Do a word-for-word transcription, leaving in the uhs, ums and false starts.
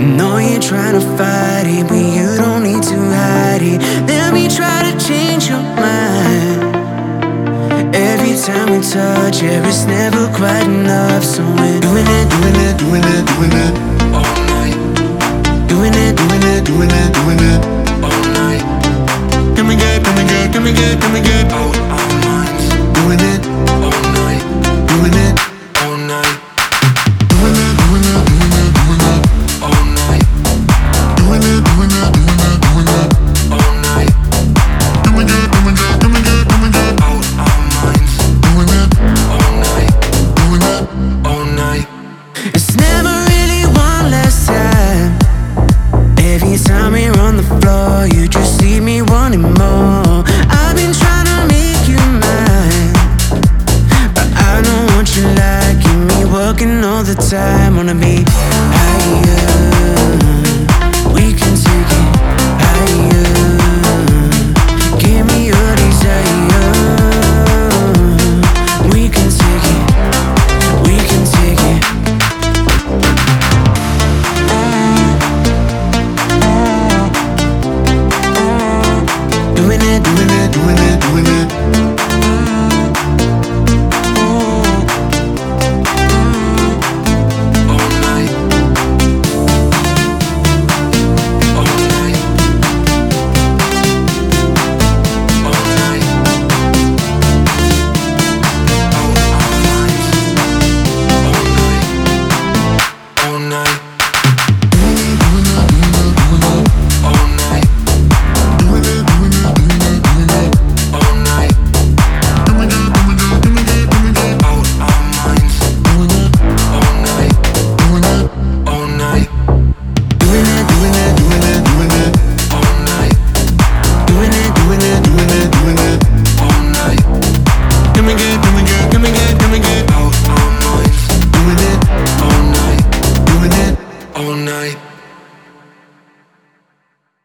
know you're trying to fight it, but you don't need to hide it. Let me try to change your mind. Every time we touch, yeah, it's never quite enough. So we're doing it, doing it, doing it, doing it all night. Doing it, doing it, doing it, doing it all night. Can we get, can we get, can we get, can we get out our minds? Doing it all night, doing it all night. Doing it, doing it, doing it, doing it all night. Doing it, doing it, doing it, doing it all night. Can we get, can we get, can we get, can we get out our minds? Doing it all night, doing it all night. It's never really one last time. Every time we're on the floor, you just leave me wanting more. I've been trying to make you mine, but I don't want you liking me, working all the time. Wanna be higher.